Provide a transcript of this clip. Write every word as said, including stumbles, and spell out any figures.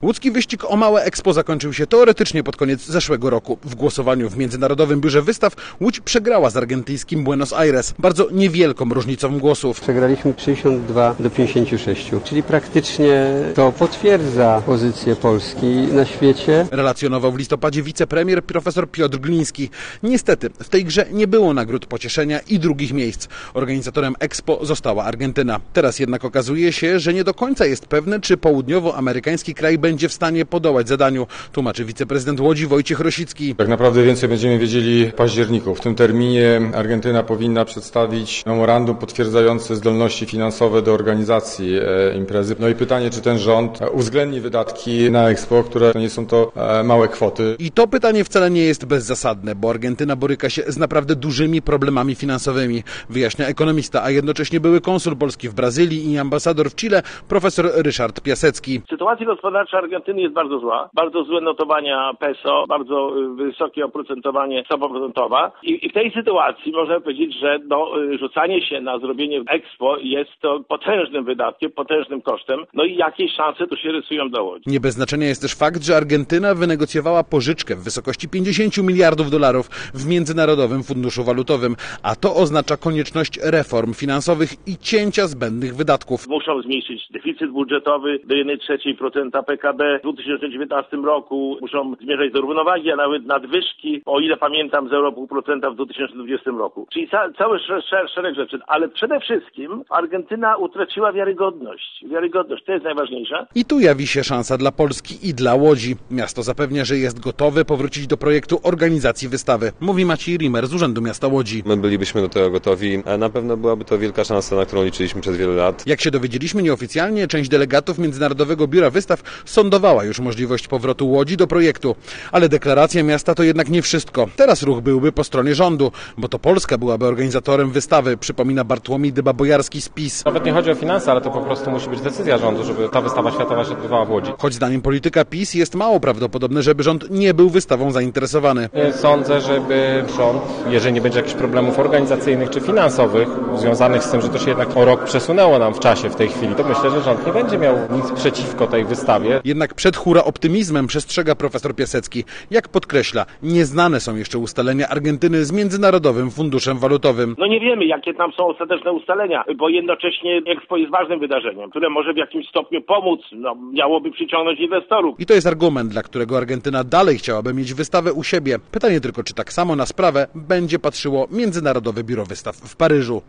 Łódzki wyścig o małe Expo zakończył się teoretycznie pod koniec zeszłego roku. W głosowaniu w Międzynarodowym Biurze Wystaw Łódź przegrała z argentyńskim Buenos Aires. Bardzo niewielką różnicą głosów. Przegraliśmy sześćdziesiąt dwa do pięćdziesięciu sześciu, czyli praktycznie to potwierdza pozycję Polski na świecie. Relacjonował w listopadzie wicepremier profesor Piotr Gliński. Niestety w tej grze nie było nagród pocieszenia i drugich miejsc. Organizatorem Expo została Argentyna. Teraz jednak okazuje się, że nie do końca jest pewne, czy południowoamerykański kraj będzie w stanie podołać zadaniu, tłumaczy wiceprezydent Łodzi Wojciech Rosicki. Tak naprawdę więcej będziemy wiedzieli w październiku. W tym terminie Argentyna powinna przedstawić memorandum potwierdzające zdolności finansowe do organizacji e, imprezy. No i pytanie, czy ten rząd uwzględni wydatki na Expo, które nie są to e, małe kwoty. I to pytanie wcale nie jest bezzasadne, bo Argentyna boryka się z naprawdę dużymi problemami finansowymi, wyjaśnia ekonomista, a jednocześnie były konsul Polski w Brazylii i ambasador w Chile, profesor Ryszard Piasecki. Sytuacja gospodarcza Argentyny jest bardzo zła. Bardzo złe notowania peso, bardzo wysokie oprocentowanie, stopa procentowa. I, I w tej sytuacji można powiedzieć, że no, rzucanie się na zrobienie Expo jest to potężnym wydatkiem, potężnym kosztem. No i jakieś szanse tu się rysują dla Łodzi. Nie bez znaczenia jest też fakt, że Argentyna wynegocjowała pożyczkę w wysokości pięćdziesięciu miliardów dolarów w Międzynarodowym Funduszu Walutowym, a to oznacza konieczność reform finansowych i cięcia zbędnych wydatków. Muszą zmniejszyć deficyt budżetowy do jednej trzeciej procenta P K B. W dwa tysiące dziewiętnastym roku muszą zmierzać do równowagi, a nawet nadwyżki, o ile pamiętam, zero przecinek pięć procent w dwa tysiące dwudziestym roku. Czyli ca cały sz szereg rzeczy. Ale przede wszystkim Argentyna utraciła wiarygodność. Wiarygodność, to jest najważniejsze. I tu jawi się szansa dla Polski i dla Łodzi. Miasto zapewnia, że jest gotowe powrócić do projektu organizacji wystawy. Mówi Maciej Rimer z Urzędu Miasta Łodzi. My bylibyśmy do tego gotowi, a na pewno byłaby to wielka szansa, na którą liczyliśmy przez wiele lat. Jak się dowiedzieliśmy nieoficjalnie, część delegatów Międzynarodowego Biura Wystaw sądowała już możliwość powrotu Łodzi do projektu. Ale deklaracja miasta to jednak nie wszystko. Teraz ruch byłby po stronie rządu, bo to Polska byłaby organizatorem wystawy, przypomina Bartłomiej Dyba-Bojarski z PiS. Nawet nie chodzi o finanse, ale to po prostu musi być decyzja rządu, żeby ta wystawa światowa się odbywała w Łodzi. Choć zdaniem polityka PiS jest mało prawdopodobne, żeby rząd nie był wystawą zainteresowany. Sądzę, żeby rząd, jeżeli nie będzie jakichś problemów organizacyjnych czy finansowych związanych z tym, że to się jednak o rok przesunęło nam w czasie w tej chwili, to myślę, że rząd nie będzie miał nic przeciwko tej wystawie. Jednak przed hura optymizmem przestrzega profesor Piasecki. Jak podkreśla, nieznane są jeszcze ustalenia Argentyny z Międzynarodowym Funduszem Walutowym. No nie wiemy, jakie tam są ostateczne ustalenia, bo jednocześnie Expo jest ważnym wydarzeniem, które może w jakimś stopniu pomóc, no, miałoby przyciągnąć inwestorów. I to jest argument, dla którego Argentyna dalej chciałaby mieć wystawę u siebie. Pytanie tylko, czy tak samo na sprawę będzie patrzyło Międzynarodowe Biuro Wystaw w Paryżu.